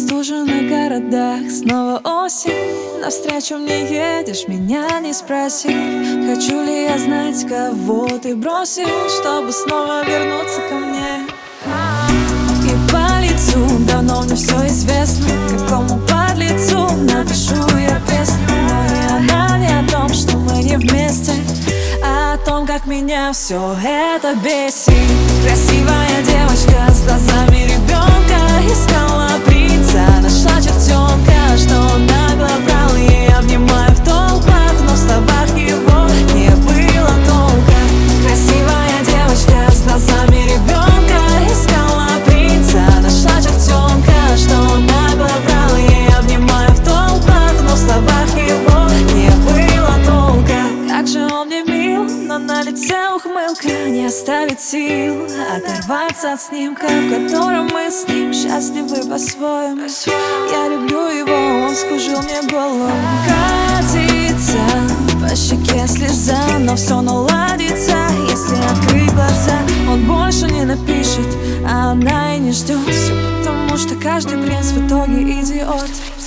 стуженных городах снова осень. Навстречу мне едешь, меня не спроси, хочу ли я знать, кого ты бросил, чтобы снова вернуться ко мне. И по лицу давно мне все известно, какому подлецу напишу я песню. Но и она не о том, что мы не вместе, а о том, как меня все это бесит. Красивая девочка с глазами ребенка искала принца, нашла чертенка, что нагло брал ей, обнимая в толпах, но в словах его не было толка. Красивая девочка с глазами ребенка искала принца, нашла чертенка, что нагло брал ей, обнимая в толпах, но в словах его не было толка. Как же он мне мил, но на лице ухмылка, не оставит сил оторваться от снимка, в котором мы с ним счастливы по-своему. Я люблю его, он скружил мне голову. Катится по щеке слеза, но все наладится, если открыть глаза. Он больше не напишет, а она и не ждет. Все потому, что каждый принц в итоге идиот.